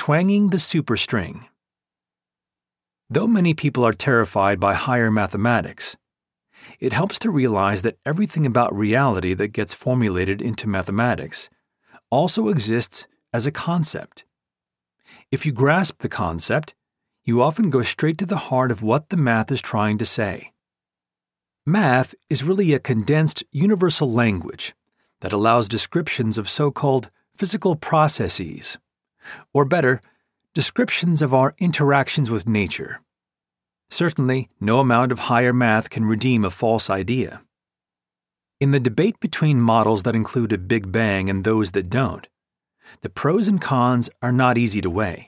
Twanging the superstring. Though many people are terrified by higher mathematics, it helps to realize that everything about reality that gets formulated into mathematics also exists as a concept. If you grasp the concept, you often go straight to the heart of what the math is trying to say. Math is really a condensed universal language that allows descriptions of so-called physical processes, or better, descriptions of our interactions with nature. Certainly, no amount of higher math can redeem a false idea. In the debate between models that include a Big Bang and those that don't, the pros and cons are not easy to weigh.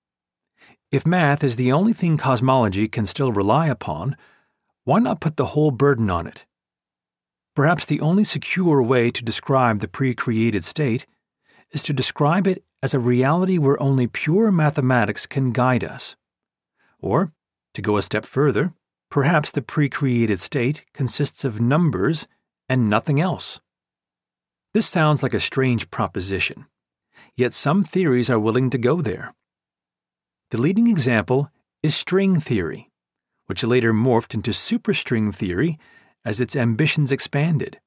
If math is the only thing cosmology can still rely upon, why not put the whole burden on it? Perhaps the only secure way to describe the pre-created state is to describe it as a reality where only pure mathematics can guide us. Or, to go a step further, perhaps the pre-created state consists of numbers and nothing else. This sounds like a strange proposition, yet some theories are willing to go there. The leading example is string theory, which later morphed into superstring theory as its ambitions expanded.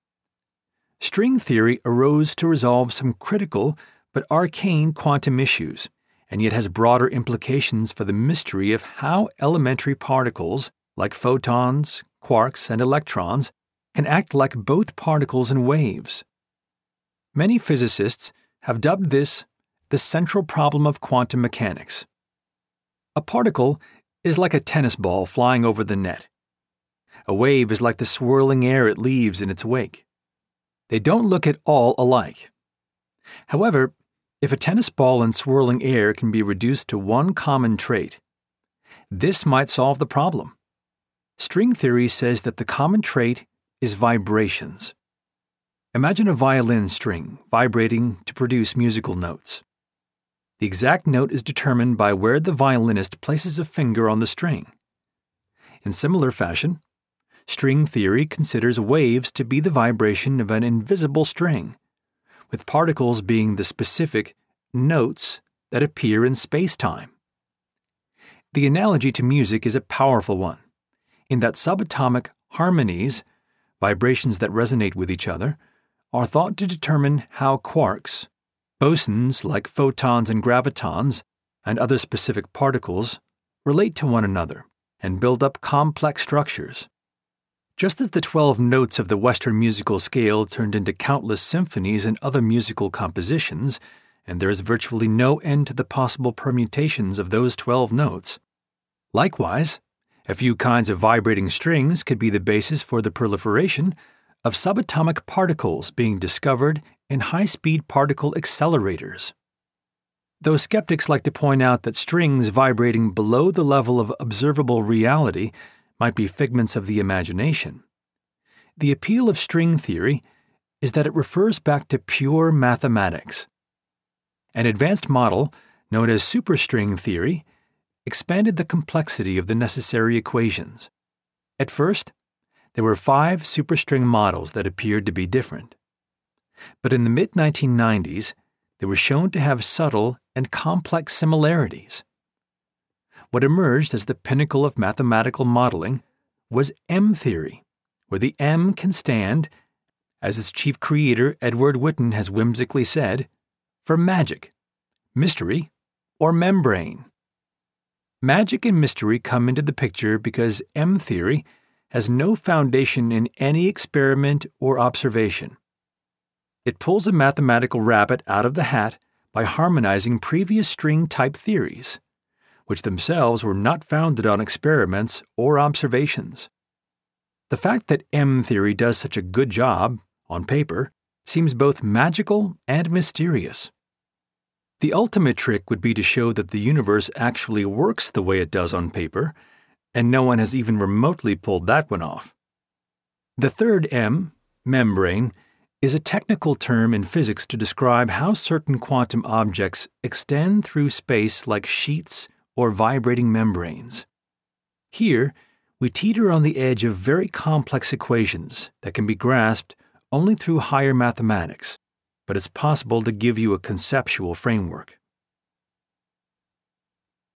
String theory arose to resolve some critical but arcane quantum issues, and yet has broader implications for the mystery of how elementary particles, like photons, quarks, and electrons, can act like both particles and waves. Many physicists have dubbed this the central problem of quantum mechanics. A particle is like a tennis ball flying over the net. A wave is like the swirling air it leaves in its wake. They don't look at all alike. However, if a tennis ball and swirling air can be reduced to one common trait, this might solve the problem. String theory says that the common trait is vibrations. Imagine a violin string vibrating to produce musical notes. The exact note is determined by where the violinist places a finger on the string. In similar fashion, string theory considers waves to be the vibration of an invisible string, with particles being the specific notes that appear in space-time. The analogy to music is a powerful one, in that subatomic harmonies, vibrations that resonate with each other, are thought to determine how quarks, bosons like photons and gravitons, and other specific particles relate to one another and build up complex structures. Just as the 12 notes of the Western musical scale turned into countless symphonies and other musical compositions, and there is virtually no end to the possible permutations of those 12 notes. Likewise, a few kinds of vibrating strings could be the basis for the proliferation of subatomic particles being discovered in high-speed particle accelerators. Though skeptics like to point out that strings vibrating below the level of observable reality might be figments of the imagination, the appeal of string theory is that it refers back to pure mathematics. An advanced model, known as superstring theory, expanded the complexity of the necessary equations. At first, there were 5 superstring models that appeared to be different. But in the mid-1990s, they were shown to have subtle and complex similarities. What emerged as the pinnacle of mathematical modeling was M-theory, where the M can stand, as its chief creator Edward Witten has whimsically said, for magic, mystery, or membrane. Magic and mystery come into the picture because M-theory has no foundation in any experiment or observation. It pulls a mathematical rabbit out of the hat by harmonizing previous string-type theories, which themselves were not founded on experiments or observations. The fact that M-theory does such a good job, on paper, seems both magical and mysterious. The ultimate trick would be to show that the universe actually works the way it does on paper, and no one has even remotely pulled that one off. The third M, membrane, is a technical term in physics to describe how certain quantum objects extend through space like sheets or vibrating membranes. Here, we teeter on the edge of very complex equations that can be grasped only through higher mathematics, but it's possible to give you a conceptual framework.